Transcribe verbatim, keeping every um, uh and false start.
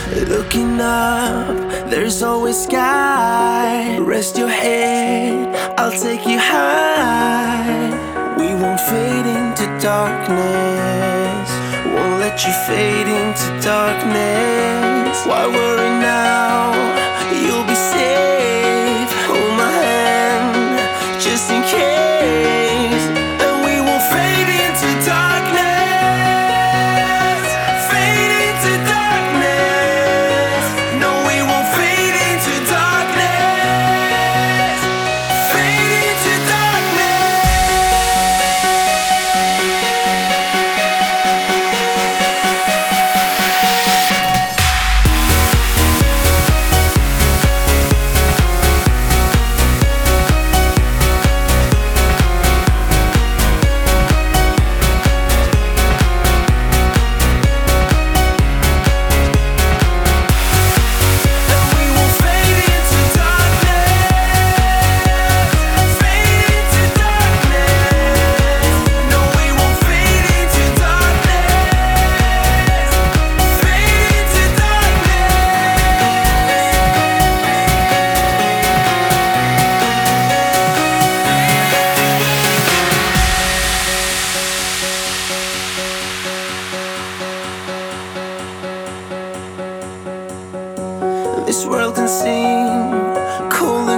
Looking up, there's always sky. Rest your head, I'll take you high. We won't fade into darkness, won't let you fade into darkness. Why worry now? You'll be safe. Hold my hand, just in case. And we won't fade into darkness, fade into darkness. No, we won't fade into darkness, fade into this world can seem cold